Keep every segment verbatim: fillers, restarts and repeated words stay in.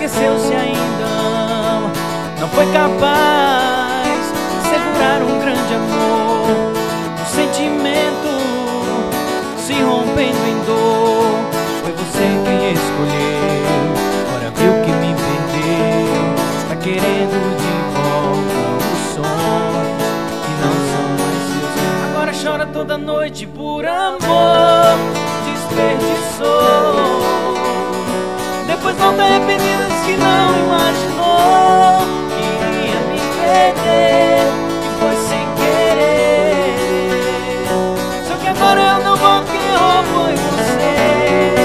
esqueceu se ainda ama. Não foi capaz de segurar um grande amor, um sentimento se rompendo em dor. Foi você quem escolheu, agora viu que me perdeu. Está querendo de volta os sonhos que não são mais seus. Agora chora toda noite por amor, desperdiçou. Depois volta arrependida, diz que não imaginou que iria me perder, que foi sem querer. Só que agora eu não volto, quem errou foi você.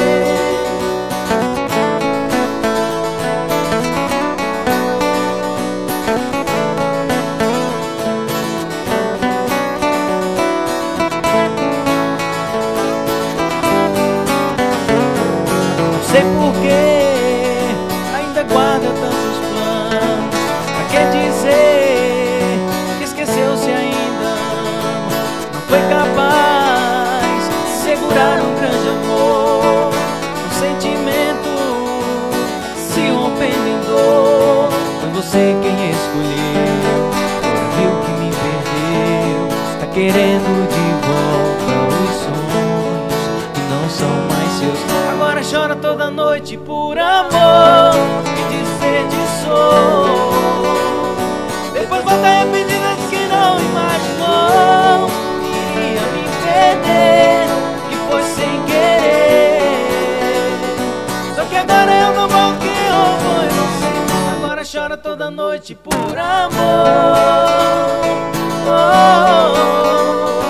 Não sei porquê ainda guarda tantos planos. Pra que dizer que esqueceu se ainda ama? Não foi capaz de segurar um grande amor, um sentimento se rompendo em dor. Foi você quem escolheu, agora viu que me perdeu. Está querendo de volta os sonhos que não são mais seus. Agora chora toda noite por amor e desperdiçou. Depois volta arrependida, diz que não imaginou que iria me perder, que foi sem querer. Só que agora eu não volto, quem errou foi você. Agora chora toda noite por amor. Oh, oh, oh.